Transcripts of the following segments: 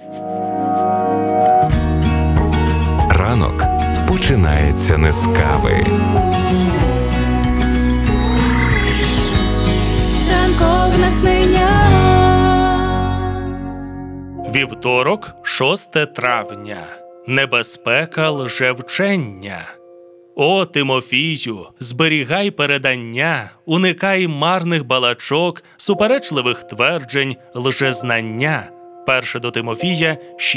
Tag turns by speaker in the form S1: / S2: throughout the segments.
S1: Ранок починається не з кави.
S2: Ранкове натхнення.
S3: Вівторок, 6 травня. Небезпека лжевчення. О, Тимофію, зберігай передання, уникай марних балачок, суперечливих тверджень, лжезнання. 1 до Тимофія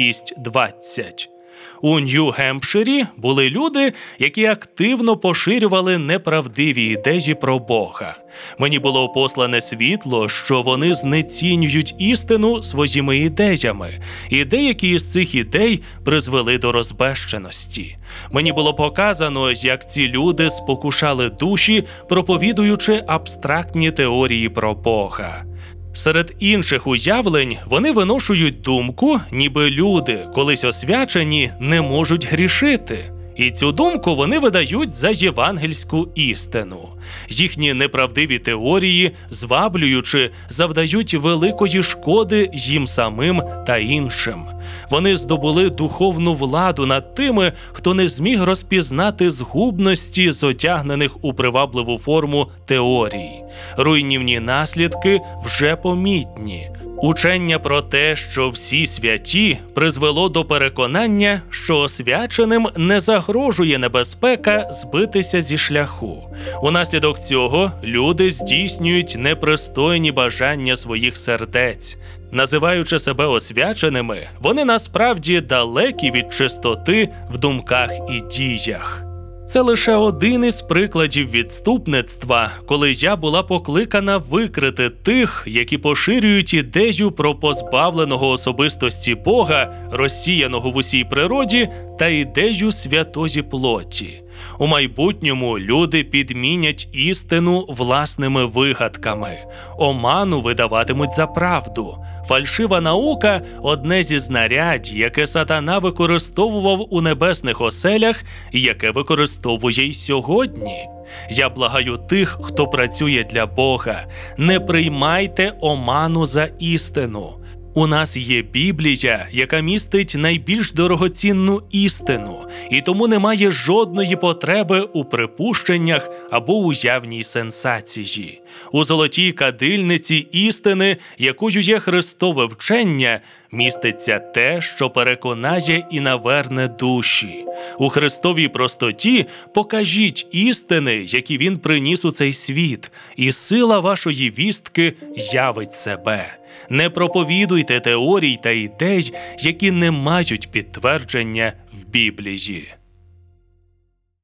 S3: 6:20. У Нью-Гемпширі були люди, які активно поширювали неправдиві ідеї про Бога. Мені було послане світло, що вони знецінюють істину своїми ідеями, і деякі з цих ідей призвели до розбещеності. Мені було показано, як ці люди спокушали душі, проповідуючи абстрактні теорії про Бога. Серед інших уявлень вони виношують думку, ніби люди, колись освячені, не можуть грішити. І цю думку вони видають за євангельську істину. Їхні неправдиві теорії, зваблюючи, завдають великої шкоди їм самим та іншим. Вони здобули духовну владу над тими, хто не зміг розпізнати згубності зодягнених у привабливу форму теорій. Руйнівні наслідки вже помітні. Учення про те, що всі святі, призвело до переконання, що освяченим не загрожує небезпека збитися зі шляху. Унаслідок цього люди здійснюють непристойні бажання своїх сердець. Називаючи себе освяченими, вони насправді далекі від чистоти в думках і діях. Це лише один із прикладів відступництва, коли я була покликана викрити тих, які поширюють ідею про позбавленого особистості Бога, розсіяного в усій природі, та ідею святої плоті. У майбутньому люди підмінять істину власними вигадками, оману видаватимуть за правду. Фальшива наука – одне зі знарядь, яке сатана використовував у небесних оселях і яке використовує й сьогодні. Я благаю тих, хто працює для Бога, не приймайте оману за істину. У нас є Біблія, яка містить найбільш дорогоцінну істину, і тому немає жодної потреби у припущеннях або уявній сенсації. У золотій кадильниці істини, якою є Христове вчення, міститься те, що переконає і наверне душі. У Христовій простоті покажіть істини, які Він приніс у цей світ, і сила вашої вістки явить себе. Не проповідуйте теорій та ідей, які не мають підтвердження в Біблії.